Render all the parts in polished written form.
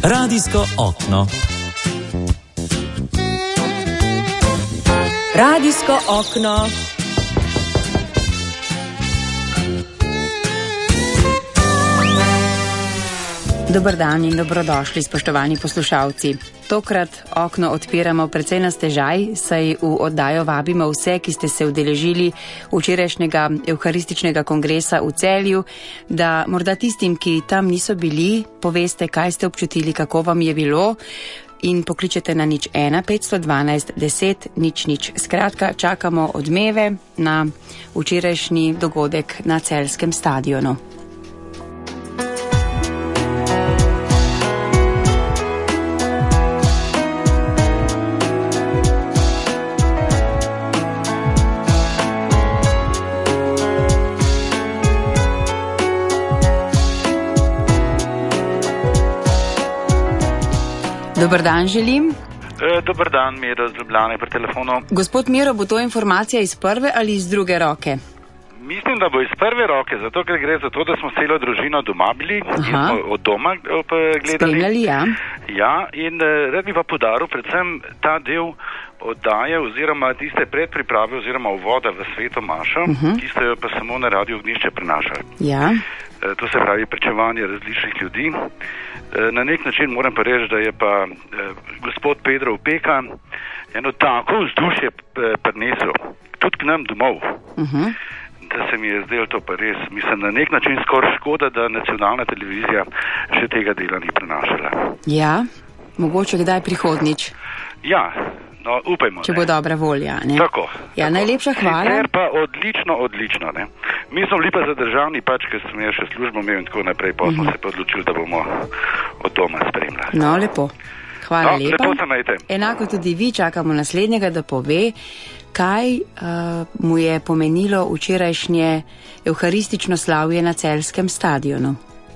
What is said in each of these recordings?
Radijsko okno. Radijsko okno. Dober dan in dobrodošli, spoštovani poslušalci. Tokrat okno odpiramo precej na stežaj, saj v oddajo vabimo vse, ki ste se udeležili včerajšnjega evharističnega kongresa v Celju, da morda tistim, ki tam niso bili, poveste, kaj ste občutili, kako vam je bilo in pokličete na 01 512 10 00. Skratka, čakamo odmeve na včerajšnji dogodek na celjskem stadionu. Dobar dan želim. Dobar dan, Miro z Ljubljane pri telefonu. Gospod Miro, bo to informacija iz prve ali iz druge roke? Mislim, da bo iz prve roke, zato ker gre za to, da smo celo družino doma bili in smo od doma gledali. Spremljali, ja. Ja, in rad bi pa podaril predvsem ta del oddaje oziroma tiste predpriprave oziroma uvoda v Sveto Mašo, ki ste jo pa samo na Radio Ognjišče prenašali. Ja. To se pravi pričevanje različnih ljudi. Na nek način moram pa reči, da je pa gospod Pedro Opeka eno tako vzdušje prinesel tudi k nam domov, da se mi je zdelo to pa res, mislim, na nek način skoraj škoda, da nacionalna televizija še tega dela ni prenašala. Ja, mogoče kdaj prihodnič. Ja, no, upajmo. Če bo dobra volja, ne? Tako. Ja, tako. Najlepša hvala. Sicer pa odlično, ne. Mi smo bili pa zadržavni ker sem jaz še službo imel in tako naprej, pa smo se pa odločili, da bomo od doma spremljali. No, lepo. Hvala lepa. Lepo se majte. Enako tudi vi, čakamo naslednjega, da pove, kaj mu je pomenilo včerajšnje evharistično slavje na celjskem stadionu.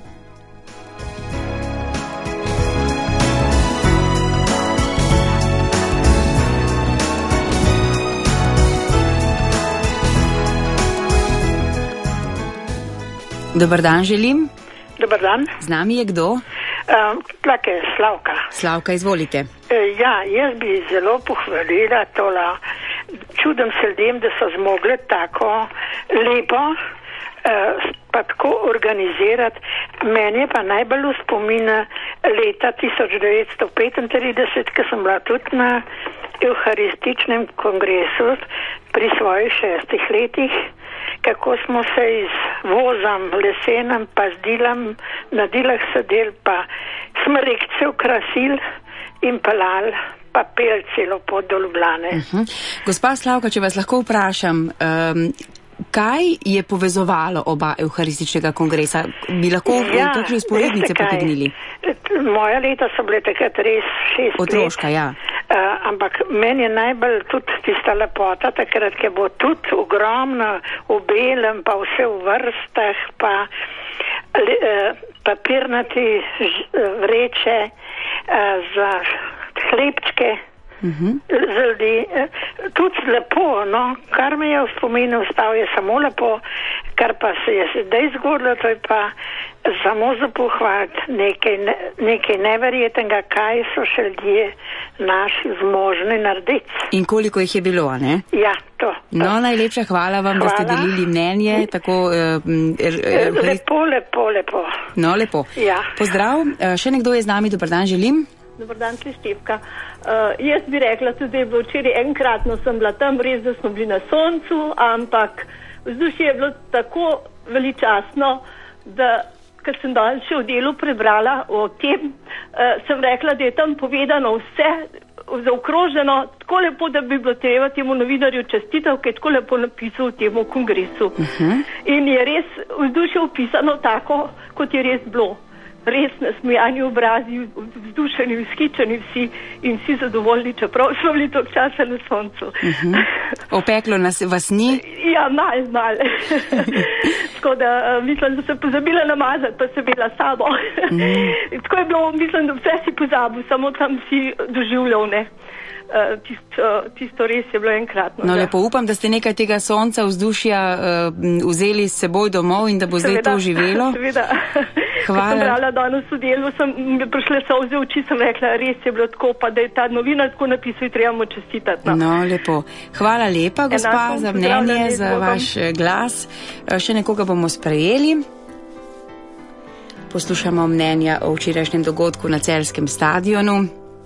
Dobar dan želim. Dobar dan. Z nami je kdo? Tlake, Slavka. Slavka, izvolite. Ja, jaz bi zelo pohvalila tola. Čudem se ljudem, da so zmogli tako lepo pa tako organizirati. Meni je pa najbolj v spomina leta 1935, ko sem bila tudi na evharističnem kongresu pri svojih 6 letih, kako smo se iz vozam, lesenem, pa z dilam, na dilah sedeli, pa smo rekce ukrasili in pelali, pa pel celo pot do Ljubljane. Gospa Slavka, če vas lahko vprašam, kaj je povezovalo oba evharističnega kongresa? Bi lahko kakšne usporednice potegnili? Moja leta so bile takrat res 6 otroška, let. Ja. Ampak meni je najbolj tudi tista lepota, takrat, ki bo tudi ogromno v belem, pa vse v vrstah, pa papirnati vreče za hlebčke za ljudi. Tudi lepo, no, kar mi je v spominu ostal, je samo lepo, kar pa se je zdaj zgodilo, to je pa samo za pohvaliti nekaj neverjetnega, kaj so še ljudje naši zmožni narediti. In koliko jih je bilo, ne? Ja, to. No, najlepša hvala vam, da ste delili mnenje. Tako, lepo. No, lepo. Ja. Pozdrav, še nekdo je z nami, dober dan želim. Dobar dan, Krištevka. Jaz bi rekla tudi, da je bilo včeraj enkratno sem bila tam, res, da smo bili na soncu, ampak vzdušje je bilo tako veličastno, da ker sem danes še v delu prebrala o tem, sem rekla, da je tam povedano vse, zaokroženo, tako lepo, da bi bilo treba temu novinarju čestitev, ki je tako lepo napisal v temu kongresu. In je res vzdušje opisano tako, kot je res bilo. Res nasmejani obrazi, vzdušeni, vzhičeni vsi in vsi zadovoljni, čeprav smo bili toliko časa na soncu. Opeklo vas ni? Ja, mal. Tako da mislim, da sem pozabila namazati, pa sem bila sabo. Tako je bilo, mislim, da vse si pozabil, samo tam si doživljal, ne. Tisto res je bilo enkratno. No, lepo upam, da ste nekaj tega sonca, vzdušja vzeli s seboj domov in da bo zdaj to živelo. Seveda. Ko sem brala danes v Delu, mi prišle solze v oči, sem rekla, res je bilo tako, pa da je ta novinar tako napisal, treba mu čestitati. No, lepo. Hvala lepa, gospa, za mnenje, za vaš glas. Še nekoga bomo sprejeli. Poslušamo mnenja o včerajšnjem dogodku na celjskem stadionu.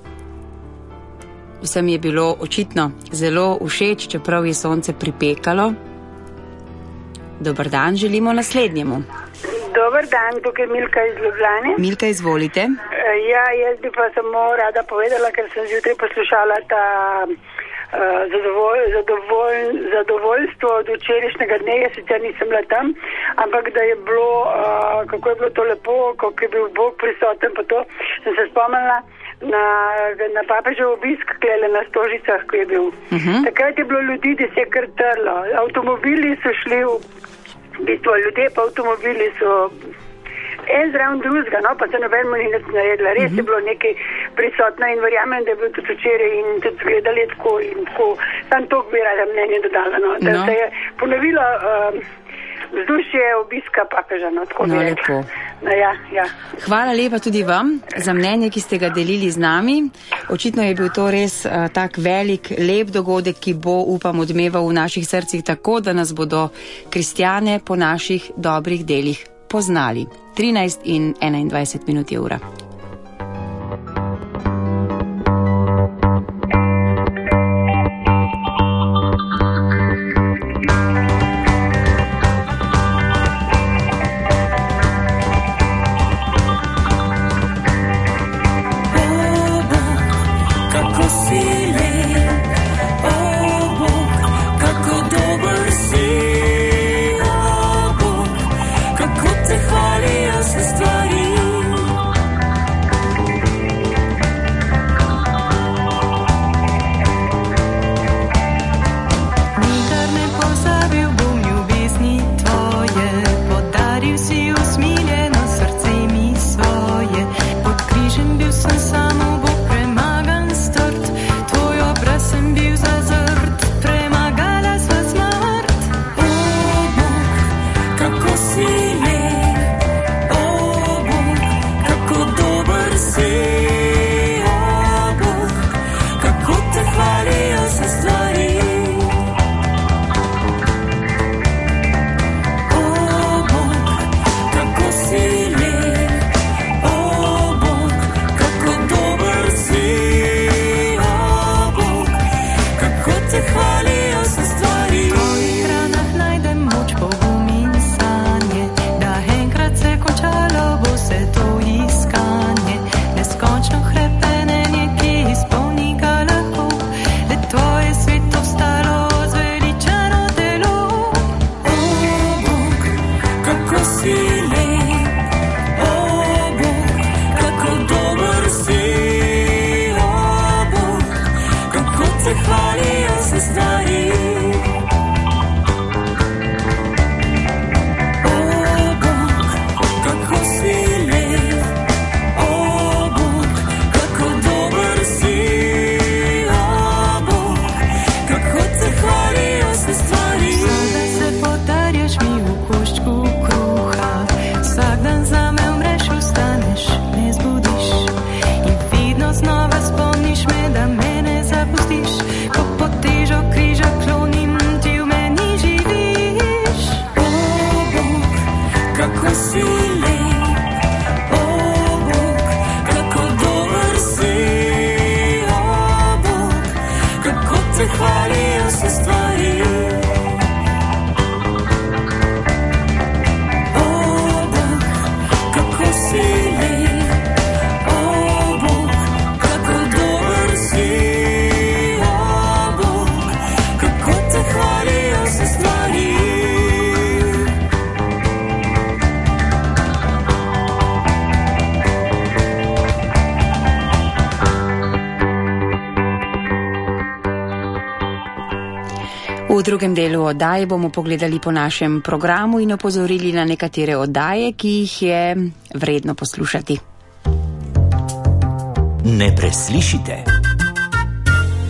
Vsem je bilo očitno zelo všeč, čeprav je sonce pripekalo. Dober dan, želimo naslednjemu. Dober dan, tukaj je Milka iz Ljubljane. Milka, izvolite. Ja, jaz bi pa samo rada povedala, ker sem zjutraj poslušala ta zadovoljstvo od včerajšnjega dne, jaz sicer nisem bila tam, ampak da je bilo, kako je bilo to lepo, kako je bil Bog prisoten, pa to sem se spomnila na papežev obisk klele na Stožicah, ko je bil. Takrat je bilo ljudi, da se je kar trlo. Avtomobili so šli v bistvu, ljudje pa avtomobili so en zraven drugega, no, pa se nobenemu ni nič naredila. Res je bilo nekaj prisotno in verjamem, da je bilo tudi včeraj in tudi gledali tako in tako. Sam to bi rada mnenje dodala, no, da se je ponovilo vzdušje obiska papeža, no, tako bi rekla. No, ja. Hvala lepa tudi vam za mnenje, ki ste ga delili z nami. Očitno je bil to res tak velik, lep dogodek, ki bo, upam, odmeval v naših srcih tako, da nas bodo kristjane po naših dobrih delih poznali. 13 in 21 minut je ura. V drugem delu oddaje bomo pogledali po našem programu in opozorili na nekatere oddaje, ki jih je vredno poslušati. Ne preslišite.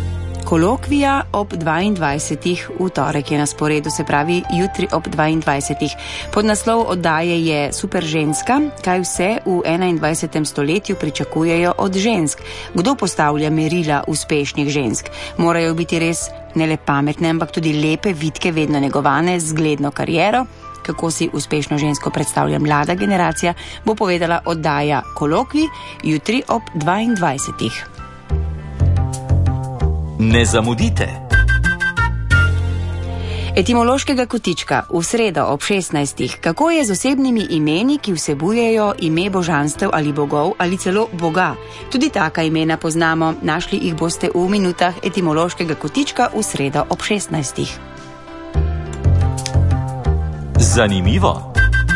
Kolokvija ob 22. v torek je na sporedu, se pravi jutri ob 22. Podnaslov oddaje je Super ženska, kaj vse v 21. stoletju pričakujejo od žensk. Kdo postavlja merila uspešnih žensk? Morajo biti res ne le pametne, ampak tudi lepe, vitke, vedno negovane, z zgledno kariero. Kako si uspešno žensko predstavlja mlada generacija, bo povedala oddaja Kolokvij jutri ob 22. Ne zamudite. Etimološkega kotička v sredo ob 16. Kako je z osebnimi imeni, ki vsebujejo ime božanstev ali bogov ali celo Boga? Tudi taka imena poznamo, našli jih boste v minutah etimološkega kotička v sredo ob 16. Zanimivo.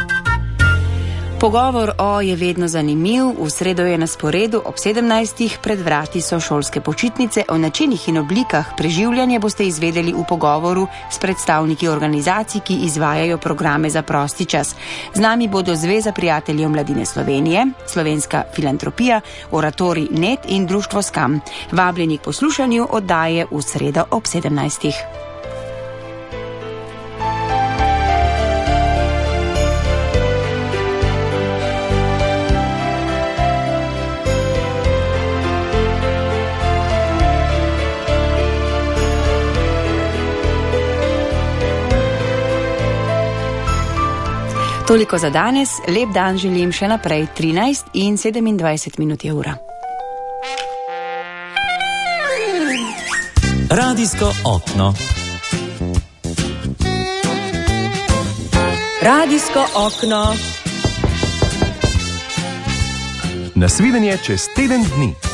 Pogovor o je vedno zanimiv, v sredo je na sporedu ob 17. Pred vrati so šolske počitnice, o načinih in oblikah preživljanja boste izvedeli v pogovoru s predstavniki organizacij, ki izvajajo programe za prosti čas. Z nami bodo Zveza prijateljev mladine Slovenije, Slovenska filantropija, Oratorij Net in Društvo Skam. Vabljeni k poslušanju oddaje v sredo ob 17. Toliko za danes, lep dan želim še naprej, 13 in 27 minut je ura. Radijsko okno. Radijsko okno. Nasvidenje čez teden dni.